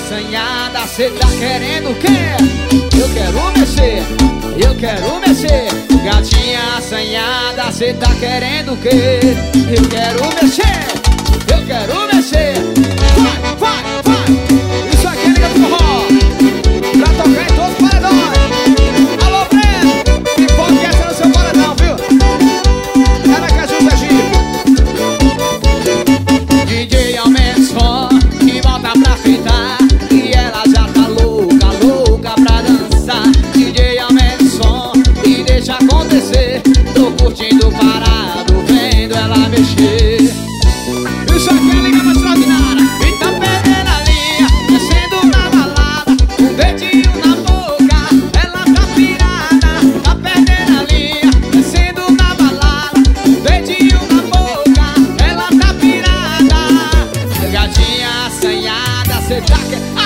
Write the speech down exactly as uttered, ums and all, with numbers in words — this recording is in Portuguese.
assanhada, cê tá querendo o quê? Eu quero mexer, eu quero mexer. Gatinha assanhada, cê tá querendo o quê? Eu quero mexer, eu quero mexer. Vai, vai, vai. Isso aqui é Liga do Forró, pra tocar em todos os paredões. Alô, Breno, que pode essa no seu paredão, viu? Ela quer junto, Egito. D J aumenta o som e volta pra fritar, e ela já tá louca, louca pra dançar. D J aumenta o som e deixa acontecer. Tô curtindo parado, vendo ela mexer. Isso aqui é Liga Extraordinária. E tá perdendo a linha, descendo na balada, um dedinho na boca, ela tá pirada. Tá perdendo a linha, descendo na balada, um dedinho na boca, ela tá pirada. Gatinha assanhada, cê tá que...